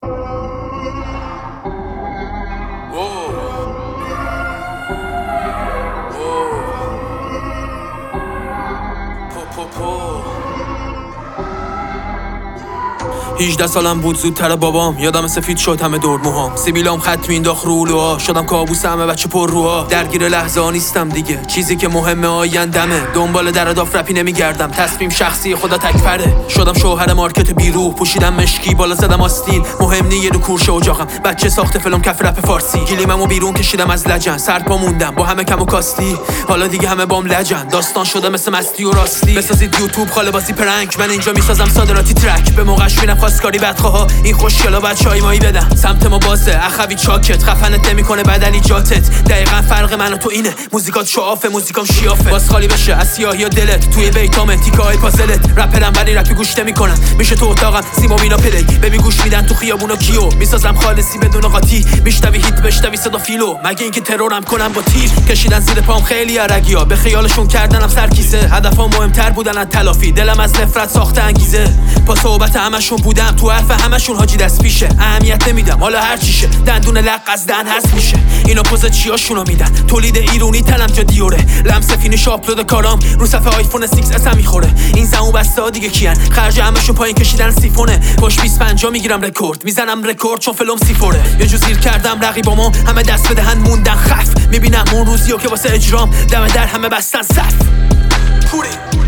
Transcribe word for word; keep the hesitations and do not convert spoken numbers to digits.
هجده سالم بود زودتر بابام، یادم سفید شد همه دور موهام، سیبیلام خط مینداخت رو لوها، شدم کابوس همه بچه پر روها. درگیر لحظه ها نیستم دیگه، چیزی که مهمه آیندمه، دنبال در داف رپی نمیگردم، تصمیم شخصی خدا تکفره. شدم شوهر مارکت بیروح، پوشیدم مشکی بالا زدم آستین، مهم نی یه دو کورشه اجاقم، بچه ساخته فلم کف رپ فارسی، گلیممو بیرون کشیدم از لجن، سر پا موندم با همه کم و کاستی، حالا دیگه همه بام لجن، داستان شده مثل مستی و راستی. بسازید یوتیوب خاله بازی پرنک، من اینجا میسازم صادراتی ترک، به موقعش میرم خواستگاری بدخواها، این خوشگلا بعد چای مایی بدن، سمت ما بازه اخوی چاکت، خفنت نمیکنه بدلی جاتت، دقیقاً فرق من و تو اینه، موزیکات شعافه موزیکام شیافه، باز خالی بشه از سیاهی و دلت، توی بیتام تیکای پازلت، رپرم ولی رپی گوش نمیکنم، میشه تو اتاقم سیما وینا پلی، ببین گوش میدن تو خیابونا کیو، میسازم خالصی بدون قاطی، میشنوی هیت بشنوی صدا فیلو، مگه اینکه ترورم کنم با تیر، کشیدن زیر پام خیلی عرگیا، به خیالشون کردنم سرکیسه، هدفام مهمتر بودن از تلافی، دلم از نفرت ساخته انگیزه، با صحبت همشون بودم تو حرف همشون حاجی دست پیشه، اهمیت نمیدم حالا هر چیشه، دندون لق از دهن هست میشه، اینا پوز چیاشونو میدن، تولید ایرونی تنم جا دیوره، لمس فینیش آپلود کارام رو صفحه آیفون سیکس اس هم میخوره، این زمون بسته دیگه کیان، خرج همشون پایین کشیدن سیفونه، پاش بیست پنجاه میگیرم رکورد، میزنم رکورد چون فلم سیفوره، یه جو زیر کردم رقیبامو، همه دست بدهن موندن خف، میبینم اون روزیو که واسه اجرام دم در همه بستن صف.